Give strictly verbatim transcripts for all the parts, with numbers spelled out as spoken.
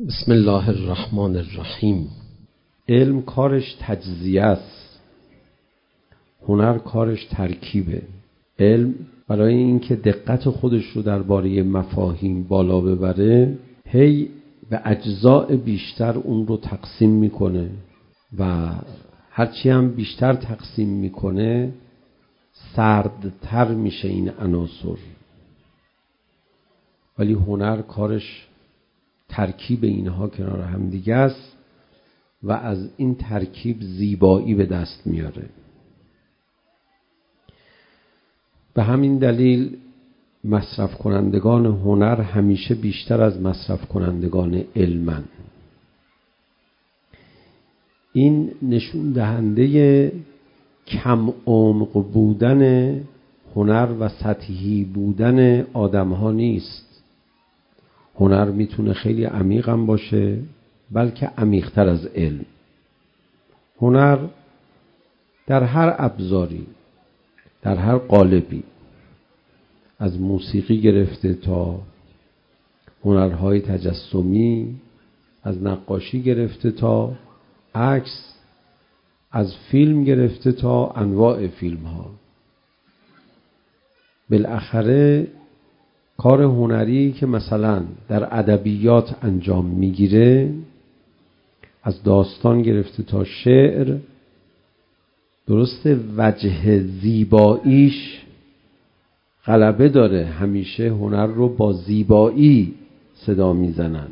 بسم الله الرحمن الرحیم. علم کارش تجزیه است، هنر کارش ترکیبه. علم برای اینکه دقت خودش رو درباره مفاهیم بالا ببره، هی به اجزاء بیشتر اون رو تقسیم میکنه و هرچی هم بیشتر تقسیم میکنه سردتر میشه این عناصر. ولی هنر کارش ترکیب اینها کنار هم دیگه است و از این ترکیب زیبایی به دست میاره. به همین دلیل مصرف کنندگان هنر همیشه بیشتر از مصرف کنندگان علمن. این نشون دهنده کم عمق بودن هنر و سطحی بودن آدم ها نیست. هنر میتونه خیلی عمیق هم باشه، بلکه عمیق‌تر از علم. هنر در هر ابزاری، در هر قالبی، از موسیقی گرفته تا هنرهای تجسمی، از نقاشی گرفته تا عکس، از فیلم گرفته تا انواع فیلم ها، بالاخره کار هنری که مثلا در ادبیات انجام میگیره، از داستان گرفته تا شعر، درسته وجه زیباییش غلبه داره. همیشه هنر رو با زیبایی صدا میزنن.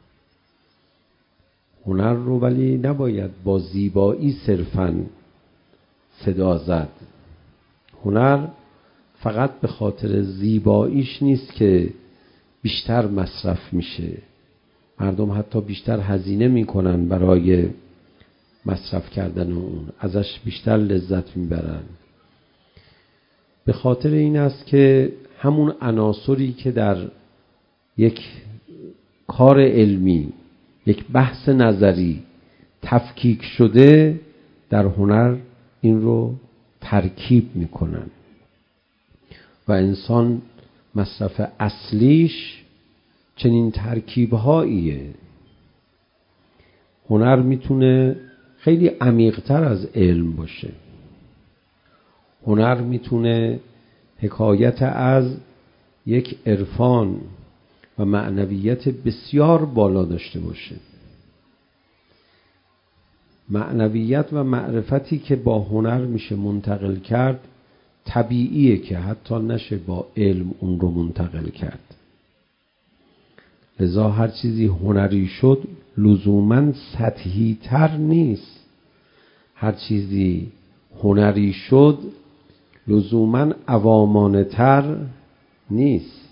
هنر رو ولی نباید با زیبایی صرفاً صدا زد. هنر فقط به خاطر زیباییش نیست که بیشتر مصرف میشه. مردم حتی بیشتر هزینه میکنن برای مصرف کردن اون، ازش بیشتر لذت میبرن. به خاطر این است که همون عناصری که در یک کار علمی، یک بحث نظری تفکیک شده، در هنر این رو ترکیب میکنن و انسان مصرف اصلیش چنین ترکیب‌هاییه. هنر میتونه خیلی عمیق‌تر از علم باشه. هنر میتونه حکایت از یک عرفان و معنویت بسیار بالا داشته باشه. معنویت و معرفتی که با هنر میشه منتقل کرد، طبیعیه که حتی نشه با علم اون رو منتقل کرد. لذا هر چیزی هنری شد لزوماً سطحی تر نیست. هر چیزی هنری شد لزوماً عوامانه تر نیست.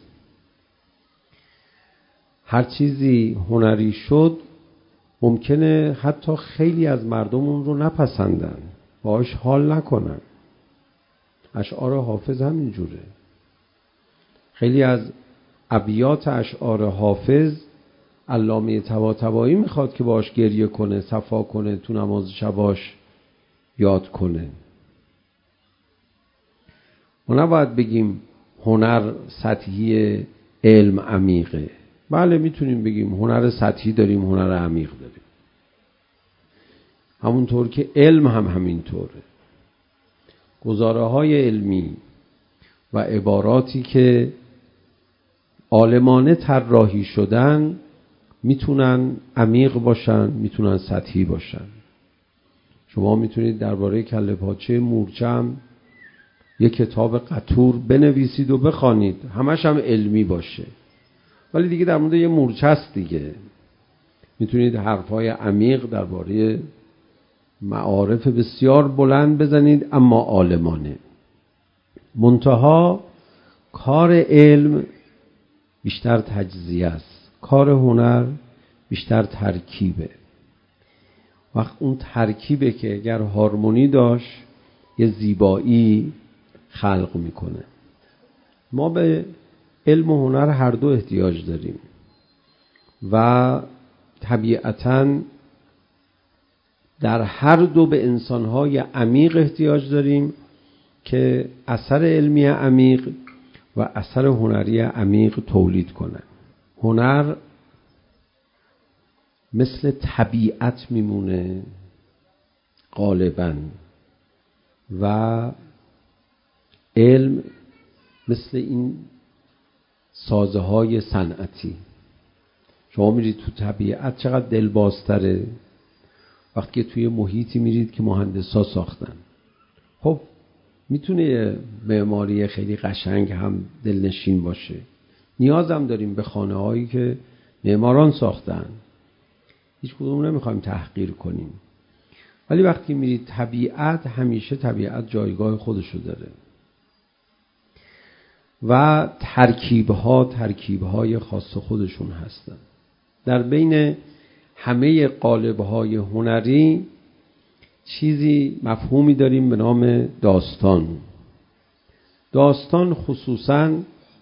هر چیزی هنری شد ممکنه حتی خیلی از مردم اون رو نپسندن، باهاش حال نکنن. اشعار حافظ همین جوره. خیلی از ابیات اشعار حافظ علامه طباطبایی میخواد که باش گریه کنه، صفا کنه، تو نماز شباش یاد کنه. ما نباید بگیم هنر سطحی، علم عمیقه. بله میتونیم بگیم هنر سطحی داریم، هنر عمیق داریم. همونطور که علم هم همینطوره. گزاره های علمی و عباراتی که عالمانه طراحی شدن میتونن عمیق باشن، میتونن سطحی باشن. شما میتونید درباره کله پاچه مورچه هم یک کتاب قطور بنویسید و بخوانید، همش هم علمی باشه، ولی دیگه در مورد یه مورچه است دیگه. میتونید حرفای عمیق درباره معارف بسیار بلند بزنید اما عالمانه. منتها کار علم بیشتر تجزیه است، کار هنر بیشتر ترکیبه. وقت اون ترکیبه که اگر هارمونی داشت یه زیبایی خلق میکنه. ما به علم و هنر هر دو احتیاج داریم و طبیعتاً در هر دو به انسان‌های عمیق احتیاج داریم که اثر علمی عمیق و اثر هنری عمیق تولید کنند. هنر مثل طبیعت میمونه غالباً و علم مثل این سازه های صنعتی. شما میرید تو طبیعت چقدر دلبازتره وقتی که توی محیطی میرید که مهندسا ساختن. خب میتونه معماری خیلی قشنگ هم دلنشین باشه، نیازم داریم به خانه هایی که معماران ساختن، هیچ کدوم نمیخوایم تحقیر کنیم، ولی وقتی میرید طبیعت همیشه طبیعت جایگاه خودشو داره و ترکیبها ترکیبهای خاص خودشون هستن. در بین همه قالب‌های هنری چیزی مفهومی داریم به نام داستان. داستان خصوصاً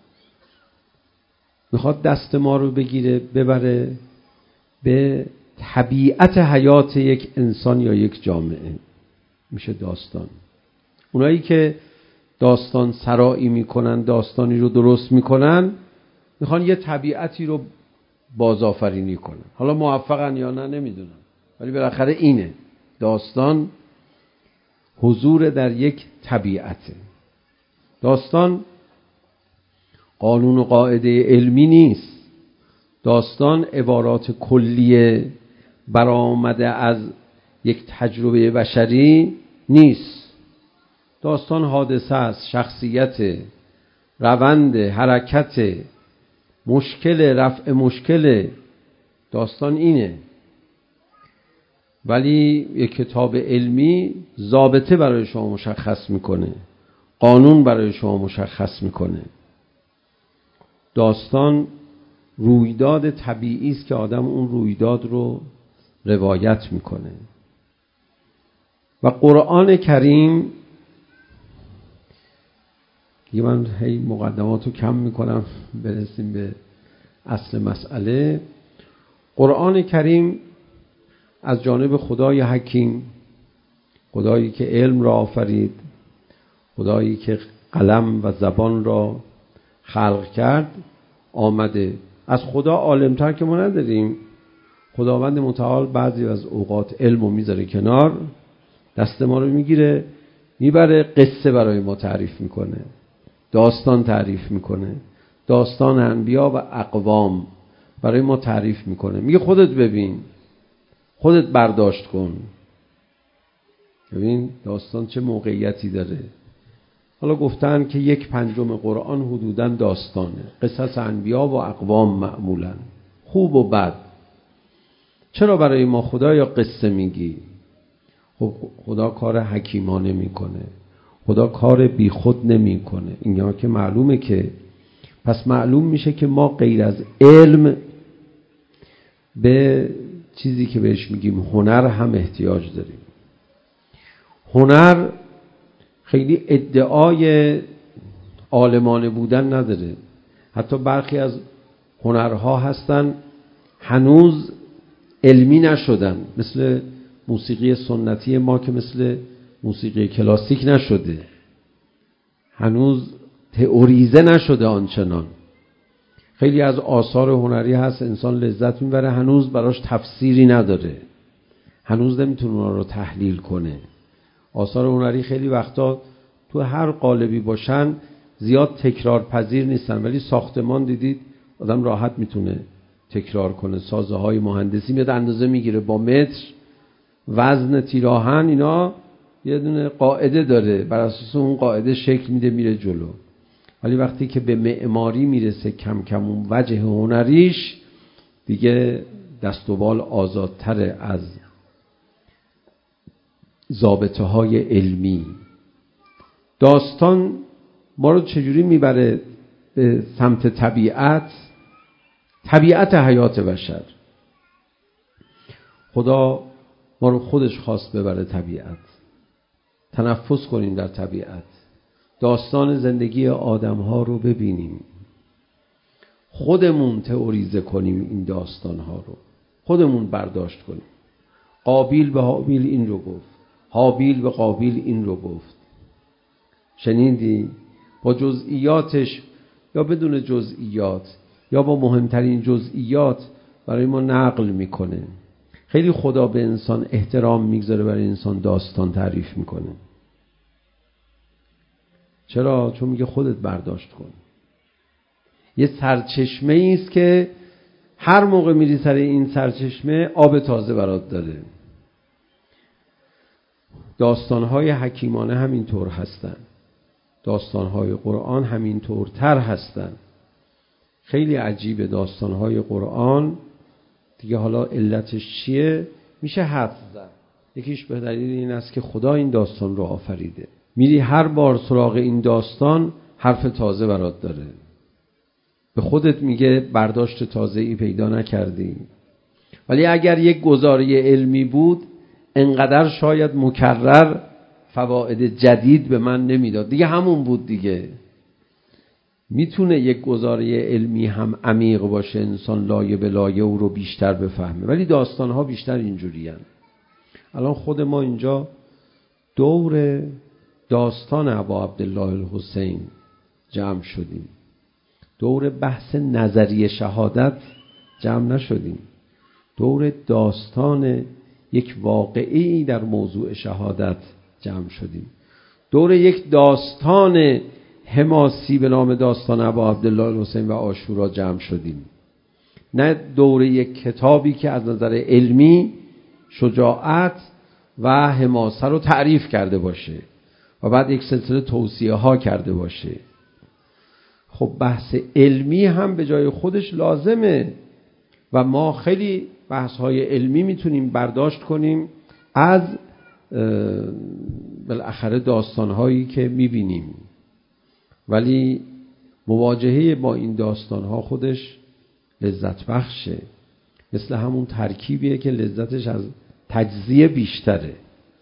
میخواد دست ما رو بگیره ببره به طبیعت حیات یک انسان یا یک جامعه، میشه داستان. اونایی که داستان سرایی میکنن، داستانی رو درست میکنن، میخوان یه طبیعتی رو بازآفرینی کنن. حالا موفقن یا نه نمیدونم، ولی بالاخره اینه داستان، حضور در یک طبیعته. داستان قانون و قاعده علمی نیست. داستان عبارات کلیه برآمده از یک تجربه بشری نیست. داستان حادثه است، شخصیت، روند، حرکت، مشکل، رفع مشکل. داستان اینه. ولی یک کتاب علمی ضابطه برای شما مشخص میکنه، قانون برای شما مشخص میکنه. داستان رویداد طبیعی است که آدم اون رویداد رو روایت میکنه. و قرآن کریم، یه من هی مقدمات رو کم میکنم برسیم به اصل مسئله. قرآن کریم از جانب خدای حکیم، خدایی که علم را آفرید، خدایی که قلم و زبان را خلق کرد، آمده. از خدا عالمتر که ما نداریم. خداوند متعال بعضی از اوقات علم رو میذاره کنار، دست ما رو میگیره میبره قصه برای ما تعریف میکنه، داستان تعریف میکنه، داستان انبیا و اقوام برای ما تعریف میکنه، میگه خودت ببین، خودت برداشت کن. ببین داستان چه موقعیتی داره. حالا گفتن که یک پنجم قرآن حدوداً داستانه، قصص انبیا و اقوام معمولاً خوب و بد. چرا برای ما خدایا قصه میگی؟ خب خدا کار حکیمانه میکنه، خدا کار بی خود نمیکنه. اینا که معلومه که پس معلوم میشه که ما غیر از علم به چیزی که بهش میگیم هنر هم احتیاج داریم. هنر خیلی ادعای عالمانه بودن نداره. حتی برخی از هنرها هستن هنوز علمی نشدن، مثل موسیقی سنتی ما که مثل موسیقی کلاسیک نشده، هنوز تئوریزه نشده آنچنان. خیلی از آثار هنری هست انسان لذت میبره، هنوز براش تفسیری نداره، هنوز نمیتونه اونا رو تحلیل کنه. آثار هنری خیلی وقتا تو هر قالبی باشن زیاد تکرار پذیر نیستن، ولی ساختمان دیدید آدم راحت میتونه تکرار کنه. سازه های مهندسی میاد اندازه میگیره با متر، وزن تیراهن، اینا یه دونه قاعده داره، بر اساس اون قاعده شکل میده میره جلو. ولی وقتی که به معماری میرسه کم کم اون وجه هنریش دیگه دست و بال آزادتره از ضابطه های علمی. داستان ما رو چجوری میبره به سمت طبیعت؟ طبیعت حیات بشر. خدا ما رو خودش خواست ببره طبیعت، تنفس کنیم در طبیعت، داستان زندگی آدم ها رو ببینیم، خودمون تئوریزه کنیم این داستان ها رو، خودمون برداشت کنیم. قابیل به هابیل این رو گفت، هابیل به قابیل این رو گفت. شنیدی؟ با جزئیاتش یا بدون جزئیات یا با مهمترین جزئیات برای ما نقل میکنه. خیلی خدا به انسان احترام میگذاره، برای انسان داستان تعریف میکنه. چرا؟ چون میگه خودت برداشت کن. یه سرچشمه ای است که هر موقع میری سر این سرچشمه آب تازه برات داره. داستانهای حکیمانه همینطور هستن، داستانهای قرآن همینطورتر هستن. خیلی عجیبه داستانهای قرآن دیگه. حالا علتش چیه؟ میشه حدس زد. یکیش به دلیل این است که خدا این داستان رو آفریده. میری هر بار سراغ این داستان حرف تازه برات داره، به خودت میگه برداشت تازه‌ای پیدا نکردی. ولی اگر یک گزاره علمی بود انقدر شاید مکرر فواید جدید به من نمیداد، دیگه همون بود دیگه. میتونه یک گزاره علمی هم عمیق باشه، انسان لایه به لایه او رو بیشتر بفهمه، ولی داستانها بیشتر اینجوری هن. الان خود ما اینجا دور داستان ابا عبدالله الحسین جمع شدیم، دور بحث نظریه شهادت جمع نشدیم، دور داستان یک واقعی در موضوع شهادت جمع شدیم، دور یک داستان حماسی به نام داستان ابا عبدالله الحسین و عاشورا جمع شدیم، نه دور یک کتابی که از نظر علمی شجاعت و حماسه رو تعریف کرده باشه و بعد یک سلسله توصیه ها کرده باشه. خب بحث علمی هم به جای خودش لازمه و ما خیلی بحث های علمی میتونیم برداشت کنیم از بالاخره داستان هایی که میبینیم، ولی مواجهه با این داستان ها خودش لذت بخشه. مثل همون ترکیبیه که لذتش از تجزیه بیشتره.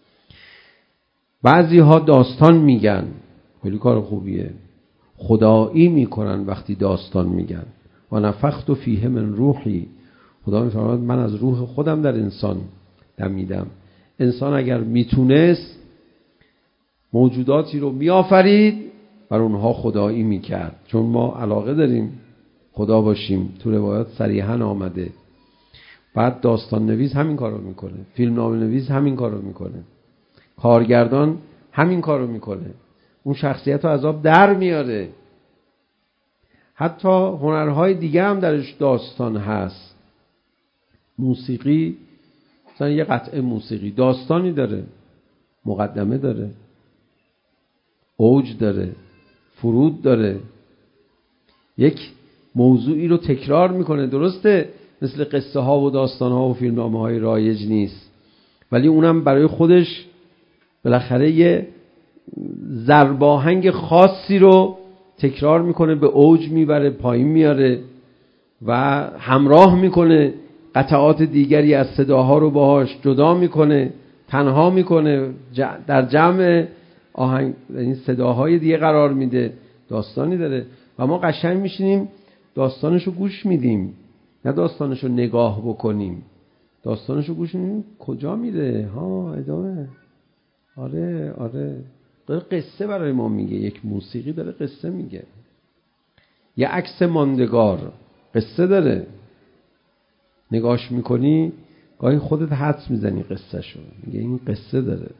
بعضی ها داستان میگن، خیلی کار خوبیه، خدایی میکنن وقتی داستان میگن. و نفخت فیه من روحی، خدا میفرماید من از روح خودم در انسان دمیدم. انسان اگر میتونست موجوداتی رو میآفرید بر اونها خدایی میکرد، چون ما علاقه داریم خدا باشیم، تو روایات صریحاً آمده. بعد داستان نویس همین کارو میکنه، فیلم نام نویس همین کارو میکنه، کارگردان همین کارو میکنه، اون شخصیت رو از آب در میاره. حتی هنرهای دیگه هم درش داستان هست. موسیقی مثلا یه قطعه موسیقی داستانی داره، مقدمه داره، اوج داره، فرود داره، یک موضوعی رو تکرار میکنه. درسته مثل قصه ها و داستان ها و فیلمنامه های رایج نیست، ولی اونم برای خودش بالاخره یه ضرباهنگ خاصی رو تکرار میکنه، به اوج میبره، پایین میاره و همراه میکنه قطعات دیگری از صداها رو باهاش جدا میکنه، تنها میکنه، در جمع آهنگ این صداهای دیگه قرار میده، داستانی داره و ما قشنگ میشینیم داستانشو گوش میدیم، نه داستانشو نگاه بکنیم. داستانشو گوش میدیم کجا میره، ها ادامه، آره آره داره قصه برای ما میگه. یک موسیقی داره قصه میگه، یه عکس ماندگار قصه داره، نگاش میکنی گاهی خودت حدس میزنی قصه شو، میگه این قصه داره.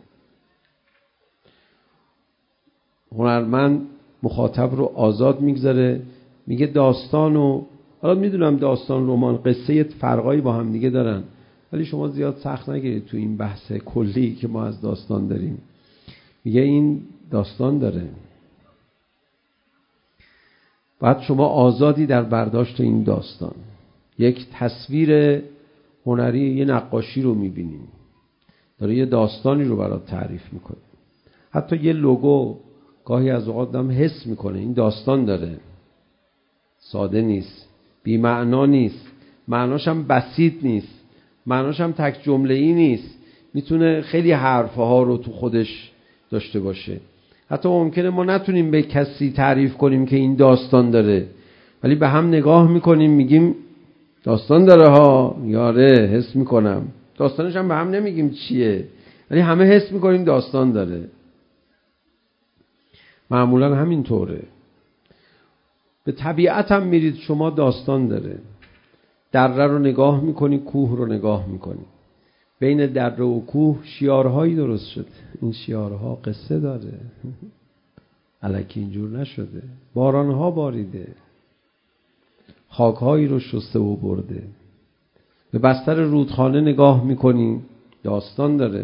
هنرمند مخاطب رو آزاد میگذاره، میگه داستان و حالا میدونم داستان رمان قصه فرقایی با هم دیگه دارن، ولی شما زیاد سخت نگیرید تو این بحث کلی که ما از داستان داریم. میگه این داستان داره، بعد شما آزادی در برداشت این داستان. یک تصویر هنری، یه نقاشی رو میبینیم داره یه داستانی رو برات تعریف میکنه. حتی یه لوگو گاهی از اوقات هم حس میکنه این داستان داره، ساده نیست، بی معنا نیست، معناش هم بسیط نیست، معناش هم تک جمله‌ای نیست، میتونه خیلی حرفها رو تو خودش داشته باشه. حتی ممکنه ما نتونیم به کسی تعریف کنیم که این داستان داره، ولی به هم نگاه میکنیم میگیم داستان داره ها، یاره حس میکنم. داستانش هم به هم نمیگیم چیه، ولی همه حس میکنیم داستان داره. معمولا همین طوره. به طبیعت هم میرید شما داستان داره. دره رو نگاه میکنی، کوه رو نگاه میکنی، بین دره و کوه شیارهایی درست شده. این شیارها قصه داره، الکی اینجور نشده. بارانها باریده، خاکهایی رو شسته و برده. به بستر رودخانه نگاه میکنی، داستان داره.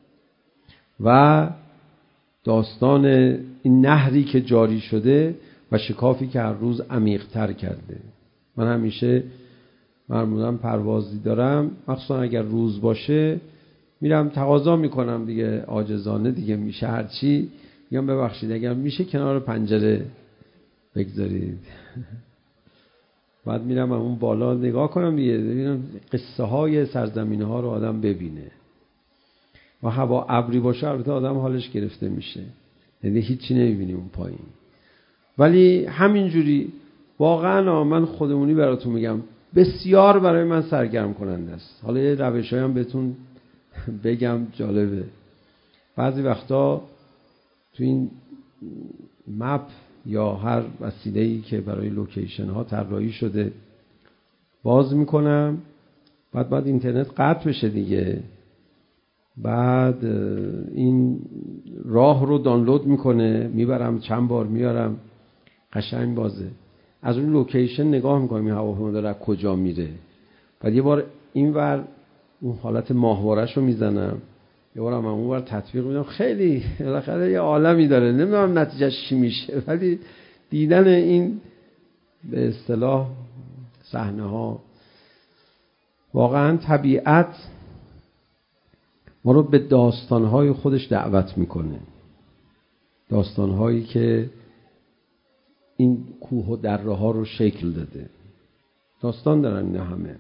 و داستان این نهری که جاری شده و شکافی که هر روز عمیق‌تر کرده. من همیشه معمولا پروازی دارم، مخصوصا اگر روز باشه میرم تقاضا میکنم دیگه، عاجزانه دیگه میشه هرچی، میگم ببخشید اگر میشه کنار پنجره بگذارید. بعد میرم اون بالا نگاه کنم دیگه، ببینم قصه های سرزمین ها رو آدم ببینه. و هوا ابری باشه البته آدم حالش گرفته میشه، یعنی هیچی نمیبینی اون پایین. ولی همینجوری واقعا من خودمونی براتون میگم بسیار برای من سرگرم کننده است. حالا یه روشایی هم بهتون بگم جالبه. بعضی وقتا تو این مپ یا هر وسیله‌ای که برای لوکیشن ها طراحی شده باز میکنم، بعد بعد اینترنت قطع بشه دیگه، بعد این راه رو دانلود میکنه، میبرم چند بار میارم، قشنگ بازه. از اون لوکیشن نگاه میکنم این هواپیما داره از کجا میره. بعد یه بار اینور اون حالت ماهواره‌شو میزنم، یه بار هم اونور تطبیق میدم. خیلی بالاخره یه عالمی داره، نمیدونم نتیجهش چی میشه، ولی دیدن این به اصطلاح صحنه ها، واقعا طبیعت ما رو به داستان‌های خودش دعوت میکنه. داستان‌هایی که این کوه و دره ها رو شکل داده. داستان دارن نه همه.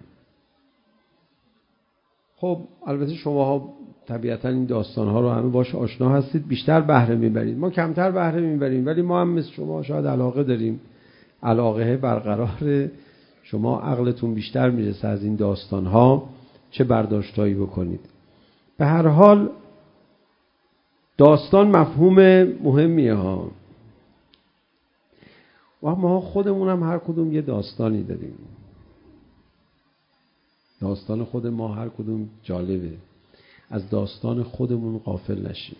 خب البته شماها طبیعتا این داستان‌ها رو همه باش آشنا هستید، بیشتر بهره میبرید، ما کمتر بهره میبریم، ولی ما هم مثل شما شاید علاقه داریم. علاقه برقرار، شما عقلتون بیشتر میرسه از این داستان‌ها چه برداشتایی بکنید. به هر حال داستان مفهوم مهمیه ها، و ما خودمون هم هر کدوم یه داستانی داریم. داستان خود ما هر کدوم جالبه، از داستان خودمون غافل نشیم.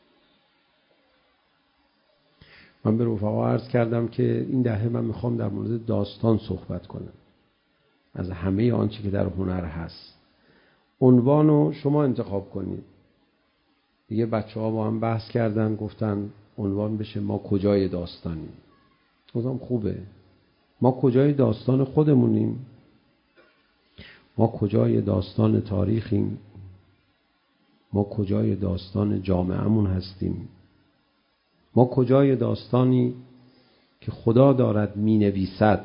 من به رفقا عرض کردم که این دهه من میخوام در مورد داستان صحبت کنم، از همه آنچه که در هنر هست. عنوانو شما انتخاب کنید. دیگه بچه ها با هم بحث کردن، گفتن عنوان بشه ما کجای داستانیم. گفتم خوبه، ما کجای داستان خودمونیم، ما کجای داستان تاریخیم، ما کجای داستان جامعهمون هستیم، ما کجای داستانی که خدا دارد می نویسد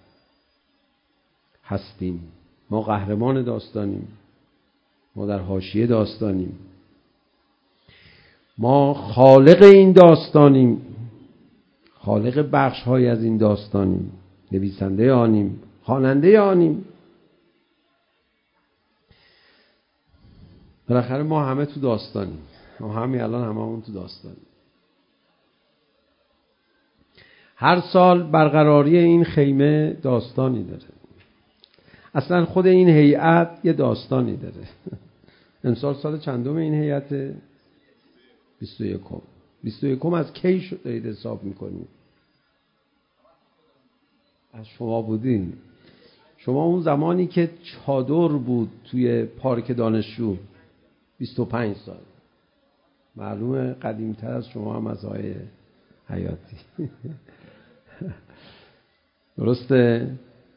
هستیم. ما قهرمان داستانیم، ما در حاشیه داستانیم، ما خالق این داستانیم، خالق بخش های از این داستانیم، نویسنده آنیم، خواننده آنیم. بالاخره ما همه تو داستانیم، ما همین الان هممون تو داستانیم. هر سال برقراری این خیمه داستانی داره. اصلا خود این هیئت یه داستانی داره. امسال سال چندم این هیئت؟ بیست و یکم. بیست و یکم از کی شده حساب میکنید؟ از شما بودین. شما اون زمانی که چادر بود توی پارک دانشجو، بیست و پنج سال. معلومه قدیمتر از شما هم از آقای حیاتی. درسته؟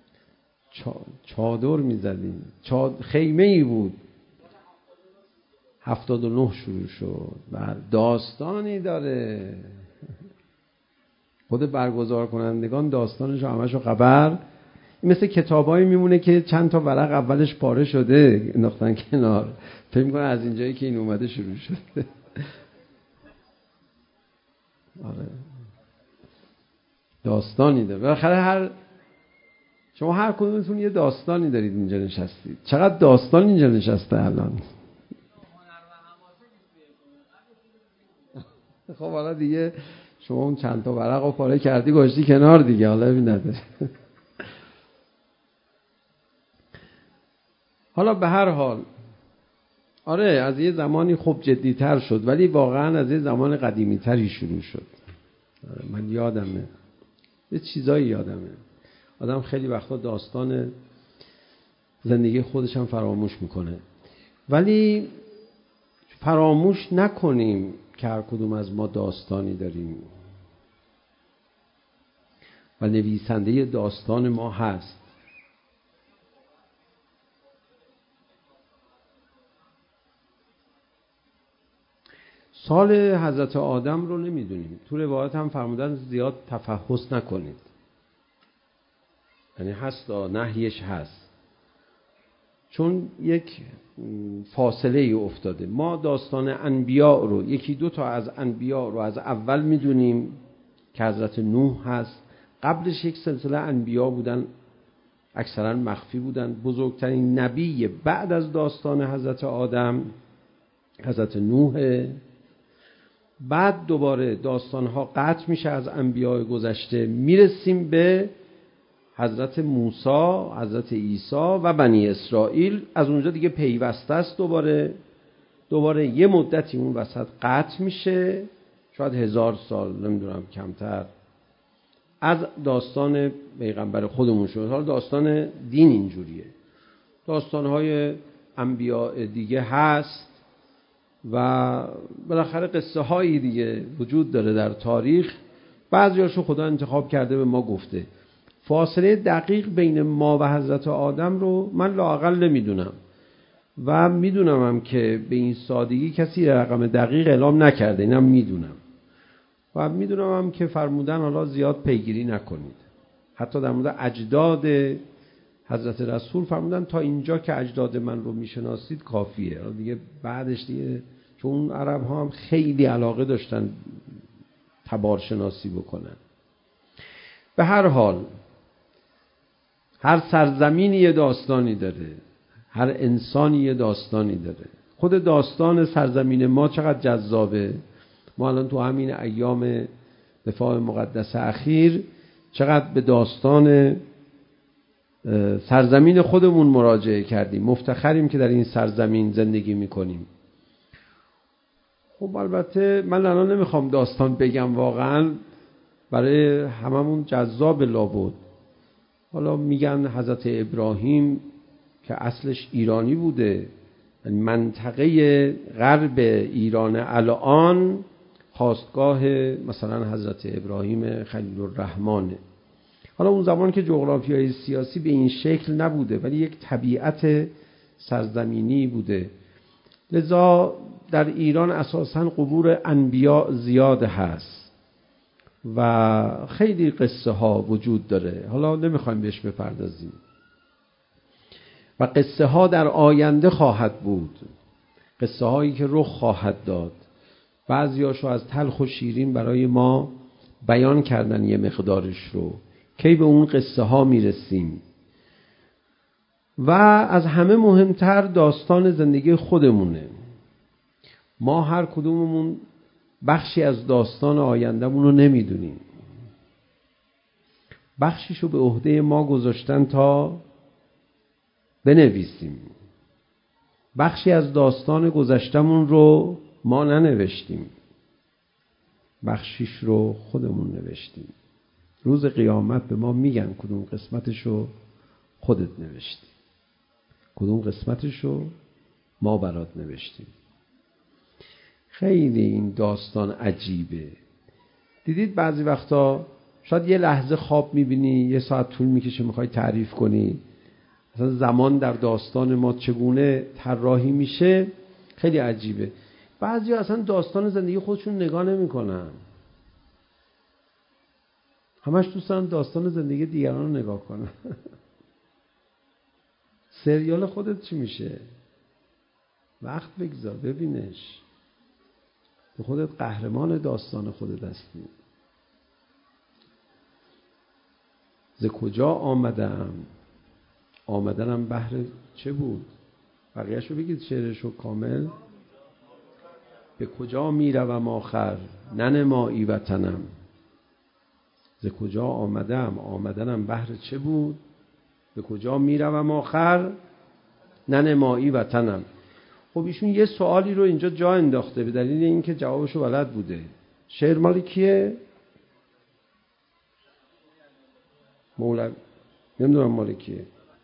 چادر میزدیم، چاد... خیمه ای بود. هفتاد و نه شروع شد و داستانی داره. خود برگزار کنندگان داستانش همشو خبر. مثل کتابایی میمونه که چند تا ورق اولش پاره شده انداختن کنار، فکر می‌کنن از اینجایی که این اومده شروع شده. آره داستانی داره. بالاخره هر شما هر کدومتون یه داستانی دارید اینجا نشستید. چقدر داستان اینجا نشسته الان. خب حالا دیگه شما اون چند تا ورق رو پاره کردی گذاشتی کنار دیگه، حالا ببین نداره. حالا به هر حال آره از یه زمانی خب جدی‌تر شد، ولی واقعا از یه زمان قدیمی‌تری شروع شد. آره من یادمه یه چیزایی یادمه. آدم خیلی وقتا داستان زندگی خودش هم فراموش میکنه، ولی فراموش نکنیم که هر کدوم از ما داستانی داریم و نویسنده داستان ما هست. سال حضرت آدم رو نمیدونیم، تو روایت هم فرمودن زیاد تفحص نکنید، یعنی هست نهیش هست، چون یک فاصله ای افتاده. ما داستان انبیاء رو یکی دو تا از انبیاء رو از اول میدونیم که حضرت نوح هست. قبلش یک سلسله انبیاء بودن، اکثرا مخفی بودن. بزرگترین نبی بعد از داستان حضرت آدم حضرت نوح. بعد دوباره داستانها قطع میشه از انبیاء گذشته، میرسیم به حضرت موسی، حضرت عیسی و بنی اسرائیل. از اونجا دیگه پیوسته است، دوباره دوباره یه مدتی اون وسط قطع میشه، شاید هزار سال، نمیدونم کمتر، از داستان پیغمبر خودمون شد. حالا داستان دین اینجوریه، داستانهای انبیاء دیگه هست و بالاخره قصه هایی دیگه وجود داره در تاریخ. بعضیاشو خدا انتخاب کرده به ما گفته. فاصله دقیق بین ما و حضرت آدم رو من لااقل نمیدونم و میدونم هم که به این سادگی کسی رقم دقیق اعلام نکرده، اینم میدونم و میدونم هم که فرمودن حالا زیاد پیگیری نکنید. حتی در مورد اجداد حضرت رسول فرمودن تا اینجا که اجداد من رو میشناسید کافیه، دیگه بعدش دیگه، چون عرب ها هم خیلی علاقه داشتن تبارشناسی بکنن. به هر حال هر سرزمینی یه داستانی داره، هر انسانی یه داستانی داره. خود داستان سرزمین ما چقدر جذابه. ما الان تو همین ایام دفاع مقدس اخیر چقدر به داستان سرزمین خودمون مراجعه کردیم، مفتخریم که در این سرزمین زندگی میکنیم. خب البته من الان نمیخوام داستان بگم، واقعا برای هممون جذاب لابد. حالا میگن حضرت ابراهیم که اصلش ایرانی بوده، منطقه غرب ایران الان خاستگاه مثلا حضرت ابراهیم خلیل الرحمنه. حالا اون زمان که جغرافیای سیاسی به این شکل نبوده، ولی یک طبیعت سرزمینی بوده، لذا در ایران اساساً قبور انبیاء زیاد هست و خیلی قصه ها وجود داره. حالا نمیخوایم بهش بپردازیم و قصه ها در آینده خواهد بود، قصه هایی که رخ خواهد داد. بعضیاشو از تلخ و شیرین برای ما بیان کردن یه مقدارش رو، کی به اون قصه ها میرسیم. و از همه مهمتر داستان زندگی خودمونه. ما هر کدوممون بخشی از داستان آیندهمون رو نمیدونیم، بخشیشو به عهده ما گذاشتن تا بنویسیم، بخشی از داستان گذشتمون رو ما ننوشتیم، بخشیش رو خودمون نوشتیم. روز قیامت به ما میگن کدوم قسمتشو خودت نوشتی، کدوم قسمتشو ما برات نوشتیم. خیلی این داستان عجیبه. دیدید بعضی وقتا شاید یه لحظه خواب میبینی، یه ساعت طول میکشه میخوای تعریف کنی اصلا زمان در داستان ما چگونه طراحی میشه. خیلی عجیبه. بعضی اصلا داستان زندگی خودشون نگاه نمیکنن، همش دوست دارن داستان زندگی دیگران رو نگاه کنن. سریال خودت چی میشه؟ وقت بگذار ببینش، تو خودت قهرمان داستان خودت هستی. ز کجا آمدم، آمدنم بهر چه بود؟ بقیه‌شو بگید شعرشو کامل. به کجا میروم آخر، ننمایی وطنم. ز کجا آمدم، آمدنم بهر چه بود؟ به کجا میروم آخر، ننمایی وطنم. خب ایشون یه سوالی رو اینجا جا انداخته به دلیل اینکه جوابشو بلد بوده. شعر مال کیه؟ مولوی. نمیدونم مال کیه.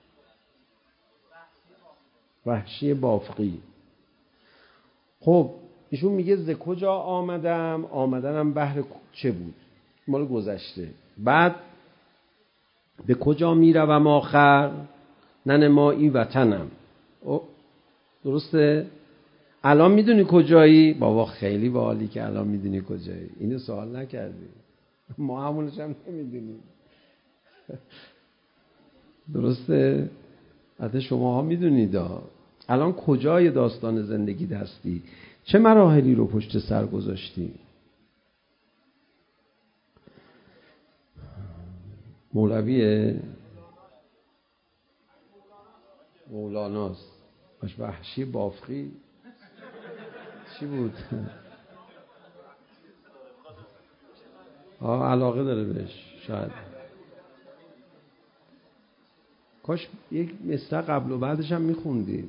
وحشی بافقی. خب ایشون میگه ز کجا آمدم، آمدنم بهر چه بود، مال گذشته. بعد به کجا میروم آخر، ننمایی وطنم. او درسته؟ الان میدونی کجایی؟ بابا خیلی باحالی که الان میدونی کجایی. اینو سوال نکردی. ما همونش هم نمیدونیم. درسته؟ حتی شما ها میدونید الان کجای داستان زندگی هستی؟ چه مراحلی رو پشت سر گذاشتی؟ مولویه؟ مولاناست. باش وحشی بافقی چی بود؟ آه علاقه داره بهش شاید. کاش یک مصرع قبل و بعدش هم میخوندی.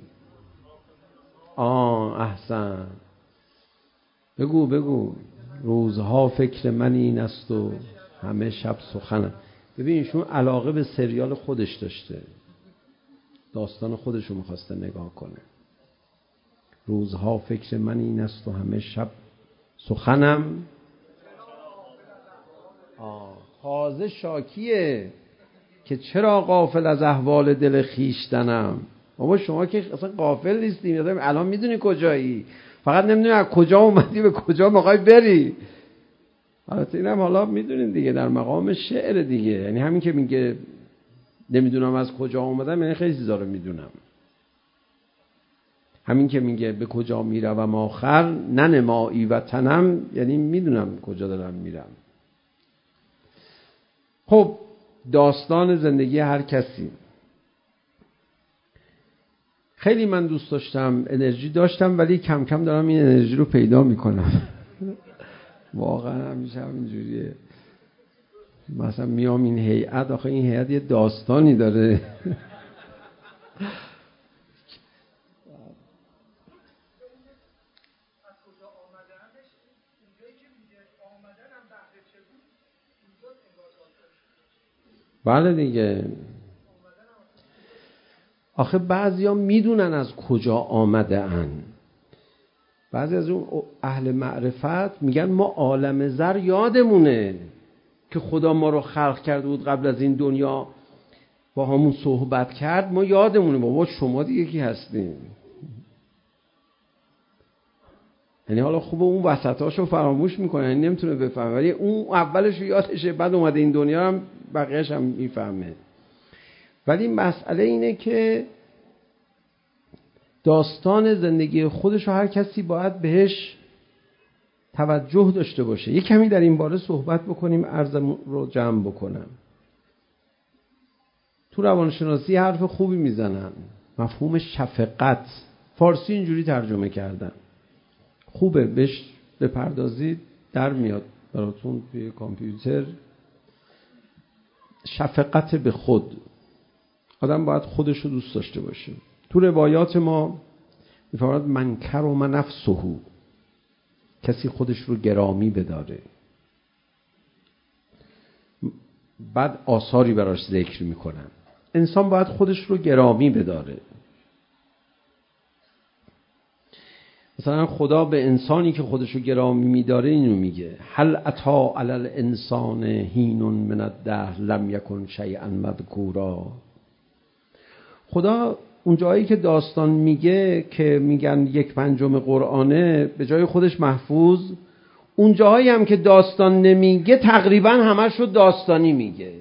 آه احسن. بگو بگو. روزها فکر من این است و همه شب سخنم. ببین ایشون علاقه به سریال خودش داشته، داستان خودش رو میخواسته نگاه کنه. روزها فکر من این است و همه شب سخنم. آه تازه شاکیه که چرا غافل از احوال دل خیشتنم. بابا شما که اصلا غافل نیستی، الان میدونی کجایی، فقط نمیدونی از کجا اومدی به کجا میخوای بری. البته اینم حالا میدونین دیگه در مقام شعر دیگه، یعنی همین که میگه نمیدونم از کجا اومدم یعنی خیلی چیزا رو میدونم. همین که میگه به کجا میروم آخر ننمایی وطنم یعنی میدونم کجا دارم میرم. خب داستان زندگی هر کسی. خیلی من دوست داشتم، انرژی داشتم، ولی کم کم دارم این انرژی رو پیدا میکنم. واقعا همیشه همینجوریه. مثلا میام این هیئت، آخه این هیئت یه داستانی داره. بله دیگه. آخه بعضیا میدونن از کجا آمده ان. بعضی از اون اهل معرفت میگن ما عالم زر یادمونه که خدا ما رو خلق کرده بود، قبل از این دنیا با همون صحبت کرد، ما یادمونه. بابا شما دیگه کی هستین؟ یعنی حالا خوبه اون وسطاشو فراموش میکنه، یعنی نمیتونه بفهمه، ولی اون اولش یادشه، بعد اومده این دنیا هم بقیه‌اش هم میفهمه. ولی مسئله اینه که داستان زندگی خودش رو هر کسی باید بهش توجه داشته باشه. یک کمی در این باره صحبت بکنیم، عرضم رو جمع بکنم. تو روانشناسی حرف خوبی میزنن، مفهوم شفقت، فارسی اینجوری ترجمه کردن، خوبه بهش بپردازید در میاد براتون توی کامپیوتر. شفقت به خود. آدم باید خودش رو دوست داشته باشه. تو روایات ما میفرماد من کرم نفسه، کسی خودش رو گرامی بداره. بعد آثاری براش ذکر میکنن. انسان باید خودش رو گرامی بداره. مثلا خدا به انسانی که خودش رو گرامی میداره اینو میگه هل اتی علی الانسان حین من الدهر لم یکن شیئا مذکورا. خدا اون جایی که داستان میگه که میگن یک پنجم قرآنه به جای خودش محفوظ، اون جایی هم که داستان نمیگه تقریبا همش رو داستانی میگه.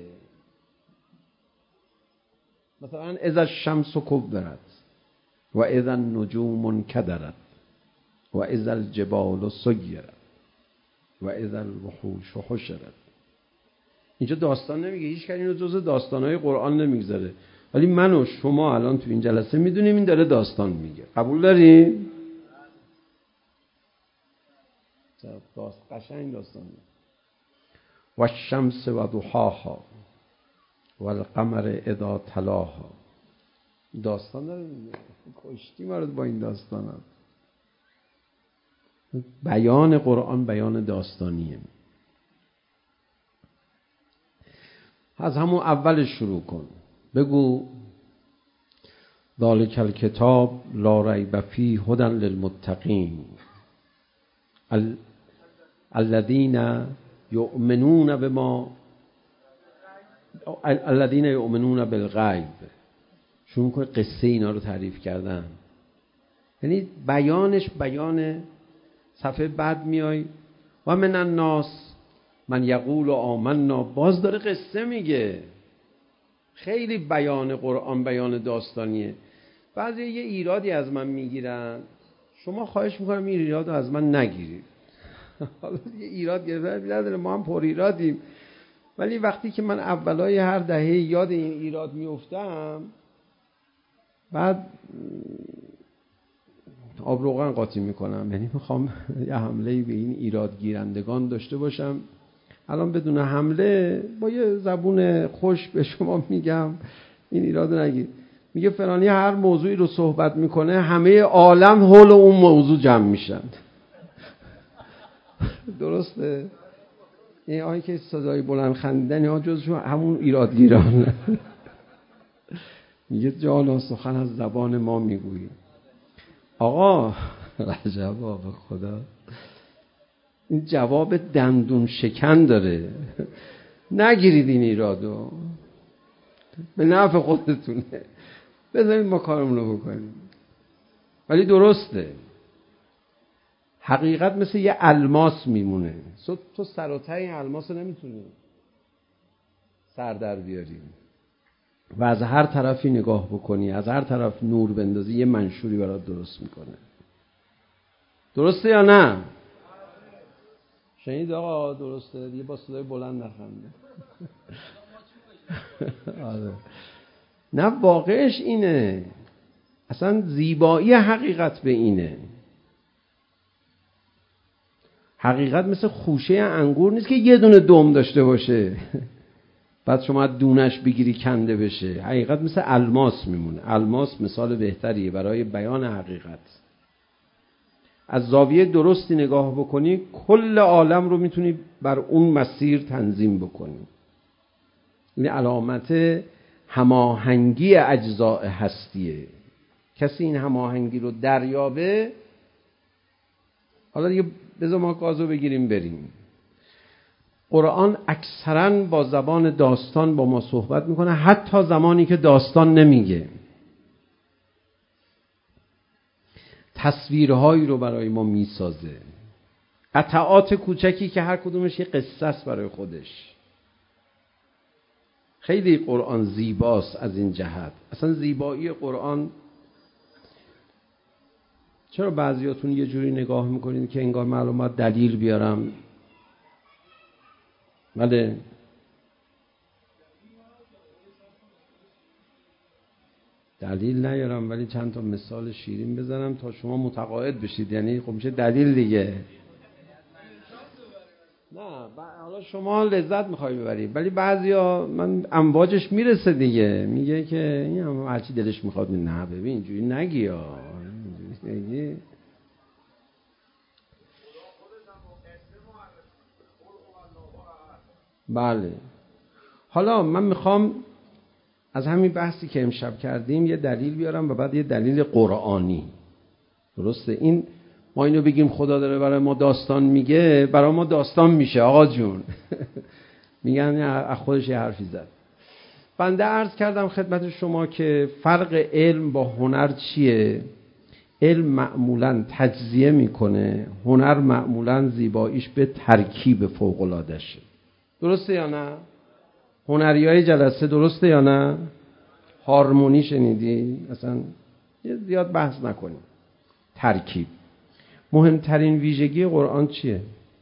مثلا اذا الشمس کورت و اذا النجوم انکدرت و اذا الجبال سیرت و اذا الوحوش حشرت. اینجا داستان نمیگه، هیچ کاری اینو جزء داستانهای قرآن نمیگذاره، ولی من و شما الان تو این جلسه میدونیم این داره داستان میگه. قبول داریم؟ داست قشنگ داستان میگه. و الشمس و ضحاها و القمر اذا تلاها. داستان داره میگه. کشتی ما رو با این داستانا. بیان قرآن بیان داستانیه. از همون اولش شروع کن، بگو ذالک الکتاب لا ریب فیه هدی للمتقین ال... الذین یؤمنون بما الذین یؤمنون بالغیب. شروع کن قصه اینا رو تعریف کردن، یعنی بیانش بیان. صفحه بعد میای و من الناس من یقول آمنا، باز داره قصه میگه. خیلی بیان قرآن بیان داستانیه. بعضی یه ایرادی از من میگیرن، شما خواهش میکنم این ایراد رو از من نگیرید. حالا یه ایراد گرفتن نداره، ما هم پر ایرادیم، ولی وقتی که من اولای هر دهه یاد این ایراد میفتم، بعد آب روغن قاطی میکنم. یعنی میخوام یه حمله به این ایراد گیرندگان داشته باشم. الان بدون حمله با یه زبون خوش به شما میگم این ایراد نگیر. میگه فلانی هر موضوعی رو صحبت میکنه همه عالم حول اون موضوع جمع میشن. درسته؟ این آنی که صدای بلند خندیدن ها جزشون همون ایرادگیران. میگه جانا سخن از زبان ما میگویی. آقا عجبا به خدا، این جواب دندون شکن داره. نگیرید این ایرادو، به نفع خودتونه. بذارید ما کارمون رو بکنیم. ولی درسته، حقیقت مثل یه الماس میمونه. تو سر و ته این الماس رو نمیتونی سر در بیاری و از هر طرفی نگاه بکنی، از هر طرف نور بندازی، یه منشوری برات درست میکنه. درسته یا نه؟ شنید آقا؟ درسته دیگه، با صدای بلند نخنده. آره. نه واقعش اینه، اصلا زیبایی حقیقت به اینه. حقیقت مثل خوشه انگور نیست که یه دونه دم داشته باشه بعد شما دونش بگیری کنده بشه. حقیقت مثل الماس میمونه. الماس مثال بهتریه برای بیان حقیقت. از زاویه درستی نگاه بکنی کل عالم رو میتونی بر اون مسیر تنظیم بکنی. این علامت هماهنگی اجزاء هستیه. کسی این هماهنگی رو دریابه، حالا دیگه بذار ما گازو بگیریم بریم. قرآن اکثرا با زبان داستان با ما صحبت میکنه، حتی زمانی که داستان نمیگه. تصویرهایی رو برای ما میسازه، قطعات کوچکی که هر کدومش یه قصه است برای خودش. خیلی قرآن زیباست از این جهت. اصلا زیبایی قرآن، چرا بعضیاتون یه جوری نگاه میکنید که انگار معلومات دلیل بیارم؟ بله، دلیل نیارم ولی چند تا مثال شیرین بزنم تا شما متقاعد بشید. یعنی خب میشه دلیل دیگه. نه حالا شما لذت میخوای ببری، ولی بعضیا من امواجش میرسه دیگه، میگه که این هم هرچی دلش میخواد. نه ببین اینجوری نگی ها، نگی. بله. حالا من میخوام از همین بحثی که امشب کردیم یه دلیل بیارم و بعد یه دلیل قرآنی. درسته؟ این ما اینو بگیم خدا داره برای ما داستان میگه، برای ما داستان میشه آقا جون. میگن از خودش یه حرفی زد. بنده عرض کردم خدمت شما که فرق علم با هنر چیه؟ علم معمولاً تجزیه میکنه، هنر معمولاً زیباییش به ترکیب فوق‌العاده‌شه. درسته یا نه؟ هنریای جلسه درسته یا نه؟ هارمونی شنیدی؟ اصلا زیاد بحث نکنیم. ترکیب. مهمترین ویژگی قرآن چیه؟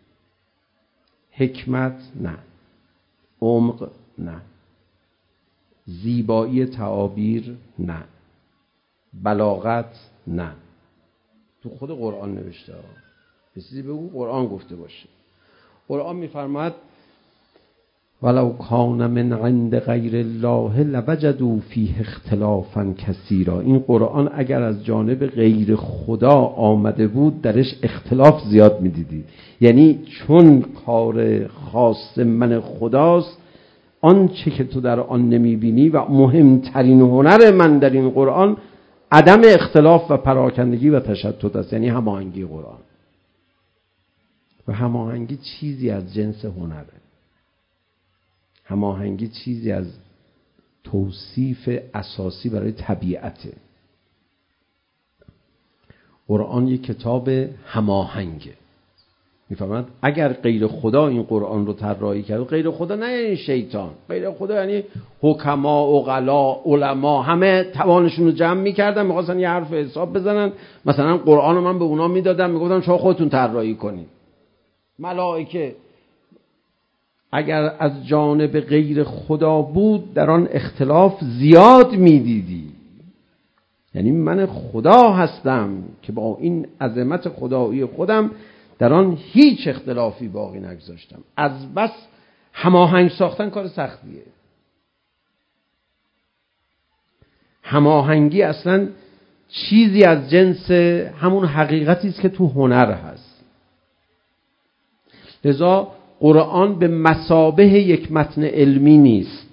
حکمت نه، عمق نه، زیبایی تعابیر نه، بلاغت نه. تو خود قرآن نوشته ها. چیزی بگو قرآن گفته باشه. قرآن میفرماد ولو کان من عند غیر الله لوجدوا فیه اختلافا کثیرا. این قرآن اگر از جانب غیر خدا آمده بود درش اختلاف زیاد میدیدید. یعنی چون کار خاص من خداست، آنچه که تو در آن نمیبینی و مهمترین هنر من در این قرآن عدم اختلاف و پراکندگی و تشتت است، یعنی هماهنگی قرآن. و هماهنگی چیزی از جنس هنره. هماهنگی چیزی از توصیف اساسی برای طبیعته. قرآن یک کتاب هماهنگه. میفهمند؟ اگر غیر خدا این قرآن رو طراحی کرد، غیر خدا نه یعنی شیطان، غیر خدا یعنی حکما، عقلا، علما، همه توانشون رو جمع میکردن، میخواستن یه حرف حساب بزنن، مثلا قرآن رو من به اونا میدادم، میگفتم شما خودتون طراحی کنید. ملائکه اگر از جانب غیر خدا بود در آن اختلاف زیاد میدیدی. یعنی من خدا هستم که با این عظمت خدایی خودم در آن هیچ اختلافی باقی نگذاشتم. از بس هماهنگ ساختن کار سختیه. هماهنگی اصلا چیزی از جنس همون حقیقتی است که تو هنر هست. لذا قرآن به مثابه یک متن علمی نیست.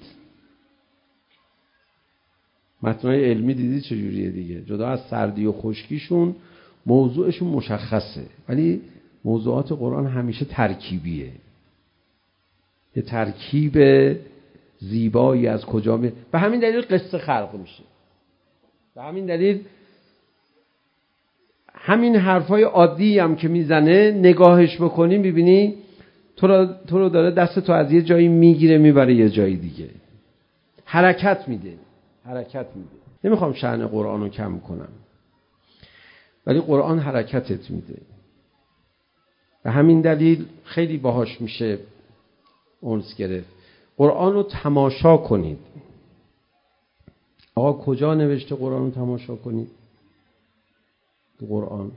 متن‌های علمی دیدی چجوریه دیگه؟ جدا از سردی و خشکیشون موضوعشون مشخصه، ولی موضوعات قرآن همیشه ترکیبیه. یه ترکیب زیبایی از کجا می... به همین دلیل قصه خلق میشه. به همین دلیل همین حرفای عادی هم که میزنه نگاهش بکنی میبینی تو رو, تو رو داره دست تو از یه جایی میگیره میبره یه جایی دیگه. حرکت میده. حرکت میده. نمیخوام شأن قرآن رو کم کنم، ولی قرآن حرکتت میده. به همین دلیل خیلی باهاش میشه اونس گرفت. قرآن رو تماشا کنید. آقا کجا نوشته قرآن رو تماشا کنید؟ قرآن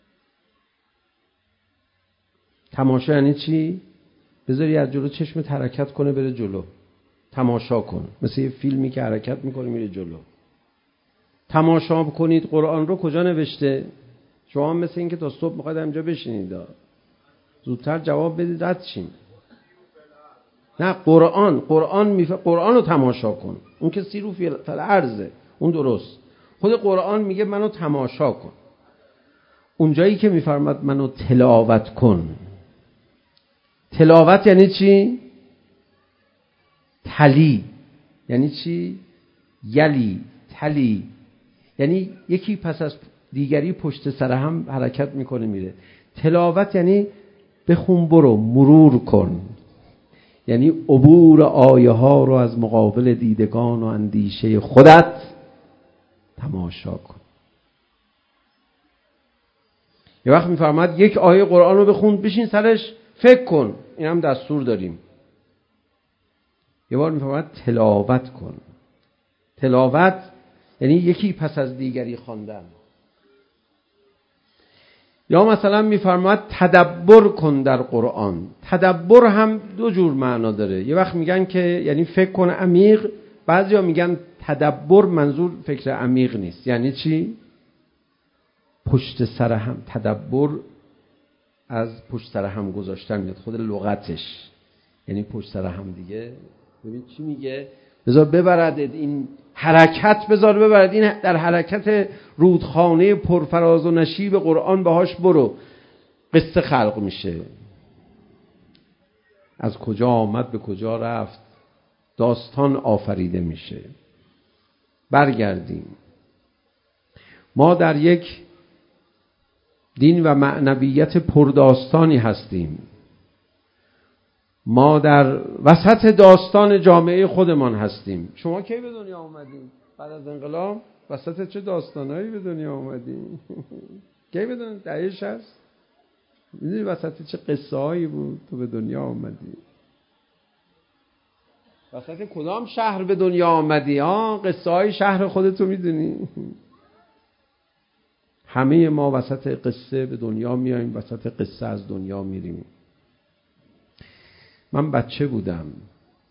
تماشا یعنی چی؟ بذاری از جلو چشمت حرکت کنه بره جلو. تماشا کن. مثل یه فیلمی که حرکت میکنه میره جلو. تماشا کنید قرآن رو کجا نوشته؟ شما مثل این که تا صبح میخواید همجا بشینید، زودتر جواب بدید رد شیم. نه، قرآن قرآن میفه قرآن رو تماشا کن. اون که سیرو فی الارض، اون درست. خود قرآن میگه منو تماشا کن. اون جایی که میفرماد منو تلاوت کن. تلاوت یعنی چی؟ تلی یعنی چی؟ یلی تلی یعنی یکی پس از دیگری پشت سر هم حرکت میکنه میره. تلاوت یعنی بخون برو، مرور کن، یعنی عبور آیه ها رو از مقابل دیدگان و اندیشه خودت تماشا کن. یه وقت میفرماد یک آیه قرآن رو بخون بشین سرش فکر کن، این هم دستور داریم. یه بار میفرماد تلاوت کن. تلاوت یعنی یکی پس از دیگری خواندن. یا مثلا میفرماد تدبر کن در قرآن. تدبر هم دو جور معنا داره. یه وقت میگن که یعنی فکر کن عمیق، بعضیا میگن تدبر منظور فکر عمیق نیست. یعنی چی؟ پشت سر هم. تدبر از پشت سر هم گذاشتن میاد، خود لغتش یعنی پشت سر هم دیگه. ببین چی میگه؟ بذار ببرد این حرکت، بذار ببرد این در حرکت رودخانه پرفراز و نشیب قرآن باهاش برو. قصه خلق میشه، از کجا آمد به کجا رفت، داستان آفریده میشه. برگردیم. ما در یک دین و معنویت پرداستانی هستیم. ما در وسط داستان جامعه خودمان هستیم. شما کی به دنیا آمدین؟ بعد از انقلاب وسط چه داستانایی به دنیا آمدین؟ کی به دنیا؟ دهه شصت. میدونی وسط چه قصه هایی بود تو به دنیا آمدی؟ وسط کدام شهر به دنیا آمدی؟ ها، قصه های شهر خودتو میدونی؟ همه ما وسط قصه به دنیا میاییم، وسط قصه از دنیا میریم. من بچه بودم،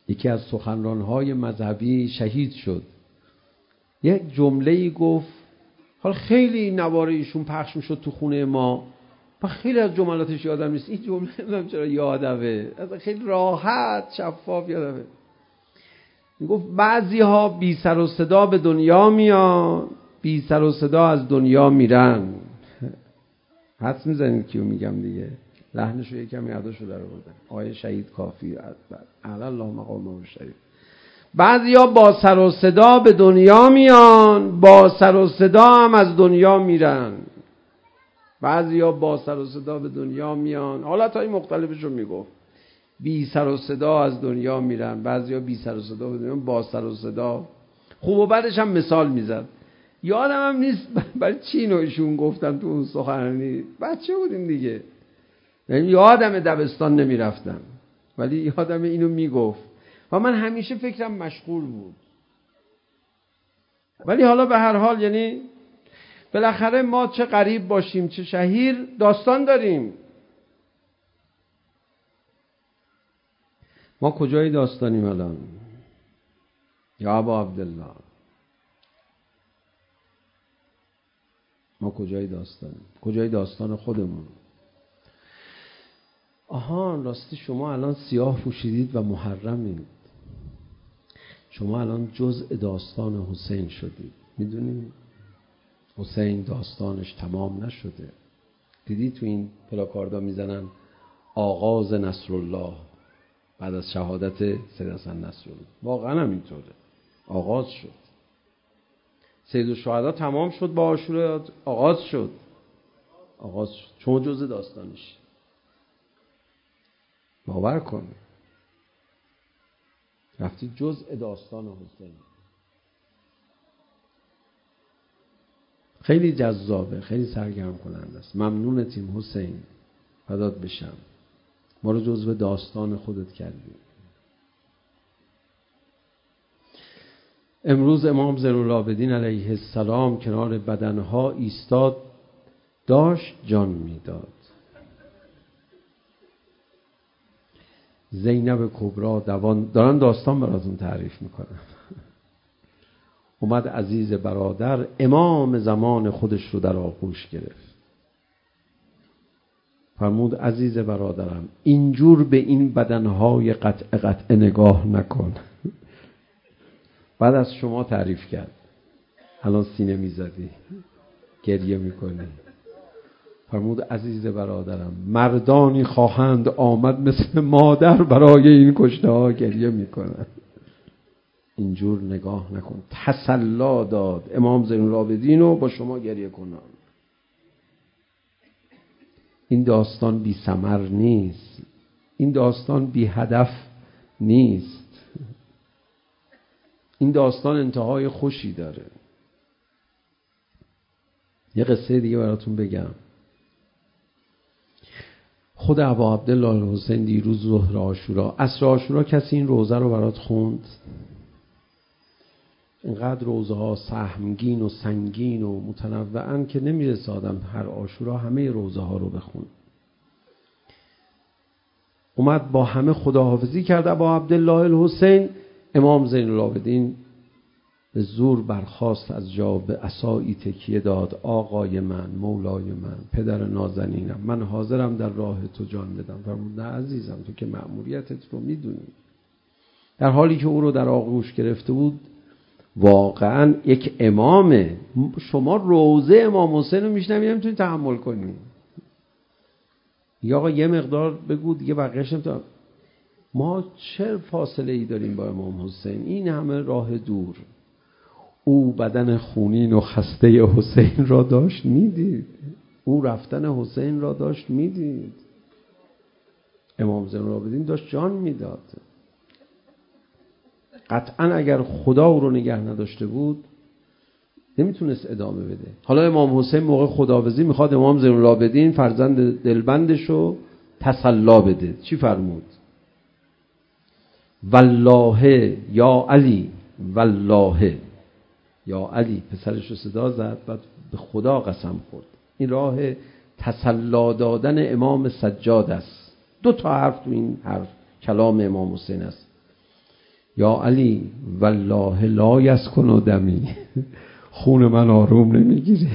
یکی از سخنران‌های مذهبی شهید شد. یک جمله‌ای گفت، حالا خیلی نوار ایشون پخش میشد تو خونه ما، من خیلی از جملاتش یادم نیست. این جمله نمیدونم چرا یادمه، اصلا خیلی راحت شفاف یادمه. میگفت بعضی ها بی سر و صدا به دنیا میان، بی سر و صدا از دنیا میرن. حدس میزنید کیو میگم دیگه؟ لحنشو یکم یادشو در آوردن. آیه شهید کافی اعلی الله مقامه شریف. بعضی ها با سر و صدا به دنیا میان، با سر و صدا هم از دنیا میرن. بعضی ها با سر و صدا به دنیا میان، حالتهای مختلفش رو میگفت. بی سر و صدا از دنیا میرن، بعضی ها بی سر و صدا به دنیا، با سر و صدا. خوب و بدش هم مثال میزد. یادم هم نیست برای چی نوشون گفتن تو اون سخنرانی، بچه بودیم دیگه، یادم دبستان نمیرفتم ولی یادم اینو میگفت و من همیشه فکرم مشغول بود. ولی حالا به هر حال یعنی بالاخره ما چه غریب باشیم چه شهیر داستان داریم. ما کجای داستانیم الان یا ابا عبدالله؟ ما کجای داستانیم؟ کجای داستان خودمون؟ آها راستی شما الان سیاه پوشیدید و محرمید. شما الان جزء داستان حسین شدید. میدونید حسین داستانش تمام نشده. دیدی تو این پلاکاردا میزنن آغاز نصرالله بعد از شهادت سید حسن نصرالله. واقعا هم اینطوره، آغاز شد. سید الشهدا تمام شد، با عاشورا آغاز شد. آغاز شد چون جزء داستانش. باور کن رفتی جزء داستان حسین. خیلی جذابه، خیلی سرگرم کننده است. ممنونتیم حسین، فدات بشم، ما رو جزء داستان خودت کردی. امروز امام زین‌العابدین علیه السلام کنار بدنها ایستاد، داشت جان میداد. زینب کبرا دوان دارن داستان براتون تعریف میکنم. اومد عزیز برادر امام زمان خودش رو در آغوش گرفت. فرمود عزیز برادرم اینجور به این بدنهای قطع قطع نگاه نکن. بعد از شما تعریف کرد. الان سینه میزدی گریه میکنی. فرمود عزیز برادرم مردانی خواهند آمد مثل مادر برای این کشته ها گریه میکنن. اینجور نگاه نکن. تسلی داد امام زین‌العابدین رو با شما گریه کنن. این داستان بی ثمر نیست، این داستان بی هدف نیست، این داستان انتهای خوشی داره. یه قصه دیگه براتون بگم. خود ابا عبدالله الحسین دیروز ظهر عاشورا، عصر عاشورا کسی این روزه رو برات خوند؟ اینقدر روزه ها سهمگین و سنگین و متنوعن که نمیرسه آدم هر عاشورا همه روزه ها رو بخون. اومد با همه خداحافظی کرد ابا عبدالله الحسین. امام زین‌العابدین به زور برخاست از جا، به عصایی تکیه داد. آقای من، مولای من، پدر نازنینم، من حاضرم در راه تو جان بدم. فرمود نه عزیزم، تو که مأموریتت رو میدونی. در حالی که او رو در آغوش گرفته بود، واقعا یک امامه. شما روزه امام حسین رو میشنوید نمیتونید تحمل کنید. یا آقا یه مقدار بگو دیگه بقیه‌اش نمیتونم. ما چه فاصله ای داریم با امام حسین؟ این همه راه دور. او بدن خونین و خسته حسین را داشت میدید، او رفتن حسین را داشت میدید. امام زین‌العابدین داشت جان میداد. قطعا اگر خدا او رو نگه نداشته بود نمیتونست ادامه بده. حالا امام حسین موقع خداحافظی میخواد امام زین‌العابدین فرزند دلبندشو تسلا بده. چی فرمود؟ والله یا علی، والله یا علی. پسرش رو صدا زد، بعد به خدا قسم خورد. این راه تسلا دادن امام سجاد است. دو تا حرف تو این حرف کلام امام حسین است. یا علی والله لا یسکن دمی، خون من آروم نمیگیره.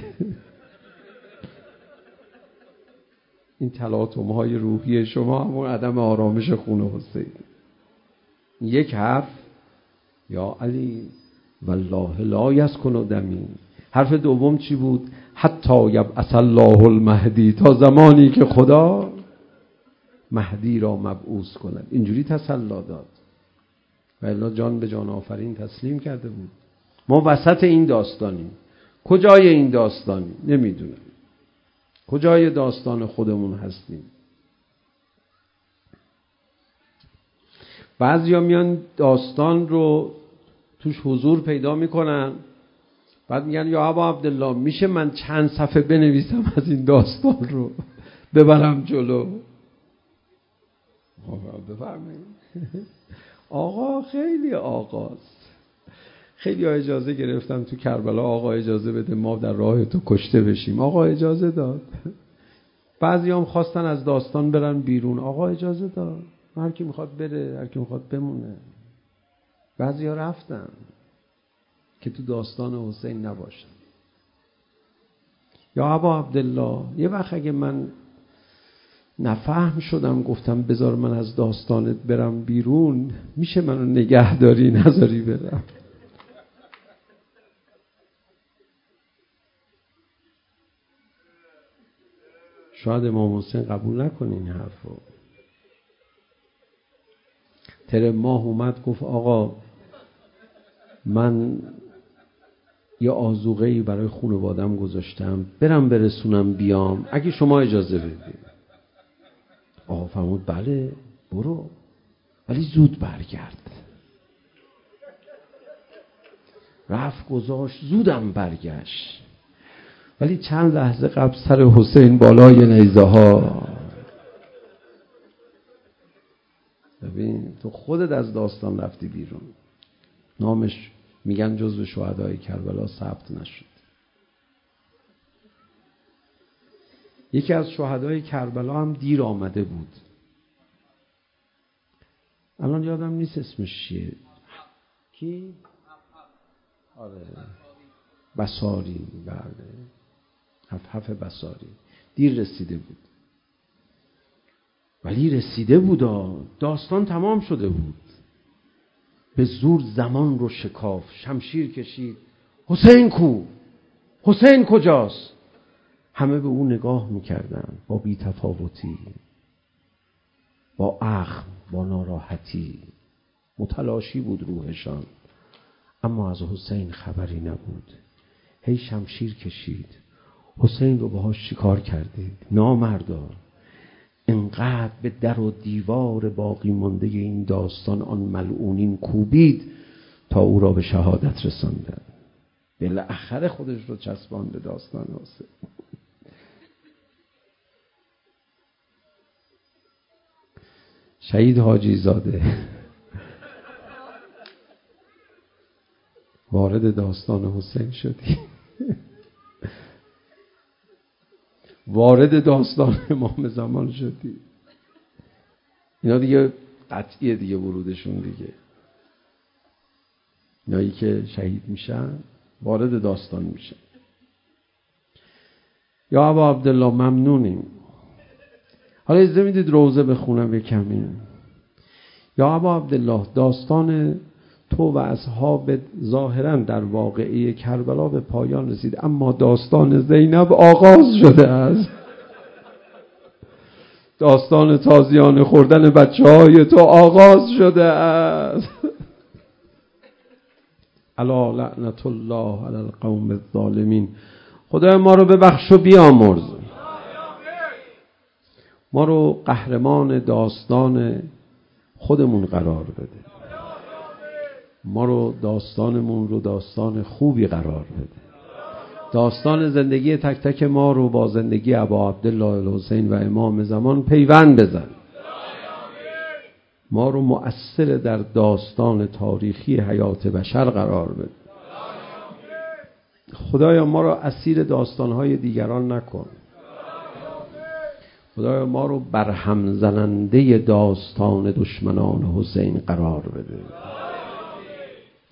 این تلاطم های روحی شما همون عدم آرامش خون حسین. یک حرف یا علی والله لا یسکن دمی. حرف دوم چی بود؟ حتی یبعث الله المهدی، تا زمانی که خدا مهدی را مبعوث کند. اینجوری تسلی داد و الا جان به جان آفرین تسلیم کرده بود. ما وسط این داستانیم. کجای این داستانی؟ نمیدونم. کجای داستان خودمون هستیم؟ بعضیا میان داستان رو توش حضور پیدا میکنن، بعد میگن یا ابا عبدالله میشه من چند صفحه بنویسم از این داستان رو ببرم جلو؟ بفرمایید. آقا خیلی آقاست. خیلی ها اجازه گرفتن تو کربلا آقا اجازه بده ما در راه تو کشته بشیم. آقا اجازه داد. بعضی هم خواستن از داستان برن بیرون. آقا اجازه داد. هر کی میخواد بره، هر کی میخواد بمونه. بعضی ها رفتن که تو داستان حسین نباشن. یا ابا عبدالله یه وقت اگه من نفهم شدم گفتم بذار من از داستانت برم بیرون، میشه منو نگهداری نذاری برم؟ شاید امام حسین قبول نکنه این حرفو. تر ماه اومد گفت آقا من یه آذوقه‌ای برای خانواده‌ام گذاشتم برم برسونم بیام اگه شما اجازه بدید. آقا فرمود بله برو، ولی زود برگرد. رفت گذاشت، زودم برگشت، ولی چند لحظه قبل سر حسین بالای نیزه ها. ببین تو خودت از داستان رفتی بیرون. نامش میگن جزو شهدای کربلا ثبت نشد. یکی از شهدای کربلا هم دیر آمده بود. الان یادم نیست اسمش چیه. کی؟ آره بصاری. بله حفحف بصاری. دیر رسیده بود ولی رسیده بود. داستان تمام شده بود. به زور زمان رو شکاف، شمشیر کشید. حسین کو؟ حسین کجاست؟ همه به اون نگاه میکردن با بی‌تفاوتی، با اخم، با ناراحتی. متلاشی بود روحشان، اما از حسین خبری نبود. هی شمشیر کشید. حسین رو باهاش چیکار کردید؟ نامردا. انقدر به در و دیوار باقی مانده این داستان آن ملعونین کوبید تا او را به شهادت رساندن. بالاخره خودش رو چسباند به داستان حسین. شهید حاجی زاده وارد داستان حسین شدی. وارد داستان امام زمان شدی. اینا دیگه قطعیه دیگه ورودشون دیگه. اینایی که شهید میشن وارد داستان میشن. یا ابا عبدالله ممنونیم. حالا اجازه میدید روزه بخونم بکمیم. یا ابا عبدالله داستان تو و اصحاب ظاهرا در واقعه کربلا به پایان رسید، اما داستان زینب آغاز شده است. داستان تازیانه خوردن بچه های تو آغاز شده است. الا لعنت الله علی القوم الظالمین. خدای ما رو ببخش و بیامرز. ما رو قهرمان داستان خودمون قرار بده. ما رو داستانمون رو داستان خوبی قرار بده. داستان زندگی تک تک ما رو با زندگی ابا عبدالله الحسین و امام زمان پیوند بزن. ما رو مؤثر در داستان تاریخی حیات بشر قرار بده. خدایا ما رو اسیر داستانهای دیگران نکن. خدایا ما رو برهم زننده داستان دشمنان حسین قرار بده.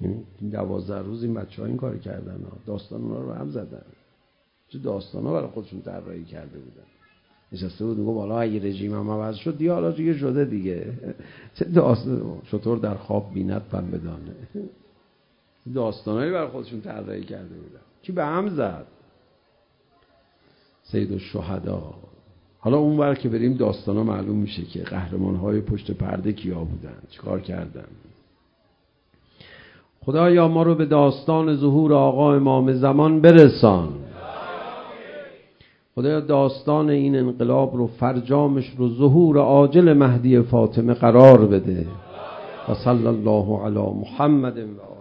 این دوازده روز این بچه ها این کار کردن ها. داستان اونا رو هم زدن، چه داستان ها برای خودشون طراحی کرده بودن. نشسته بود میگم حالا اگه رژیم هم عوض شد دیگه حالا دیگه شده دیگه، چه داستان شطور در خواب بیند پن بدانه. داستانایی برای خودشون طراحی کرده بودن. کی به هم زد؟ سید الشهدا. حالا اون ور که بریم داستانا معلوم میشه که قهرمان‌های پشت پرده کیا بودن، چیکار کردن. خدایا ما رو به داستان ظهور آقا امام زمان برسان. خدایا داستان این انقلاب رو، فرجامش رو، ظهور عاجل مهدی فاطمه قرار بده. و صلی الله علی محمد و